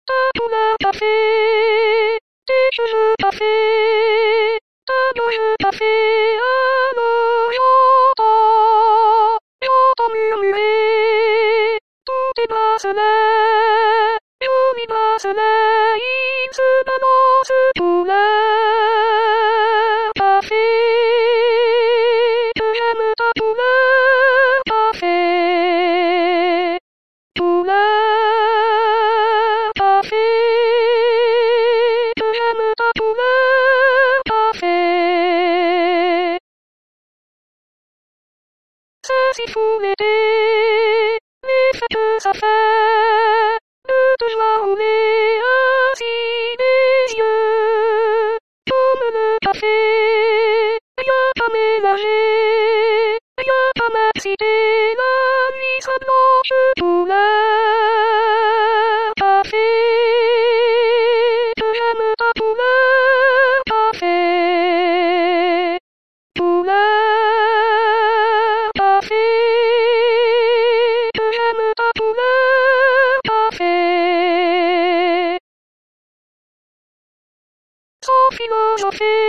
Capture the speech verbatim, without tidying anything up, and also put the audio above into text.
ta couleur café, tes cheveux café, ta gorge café, alors j'entends, j'entends murmurer, tous tes bracelets, jolis bracelets, ils se balancent couleur café, que j'aime ta couleur café, couleur café, que j'aime ta couleur café. C'est si fou l'été, l'effet que ça fait, de te voir rouler ainsi des yeux, comme le café, rien qu'à mélanger, rien qu'à m'exciter, la nuit sera blanche, couleur café, que j'aime ta couleur café, couleur café, que j'aime ta couleur café. Sans philosopher,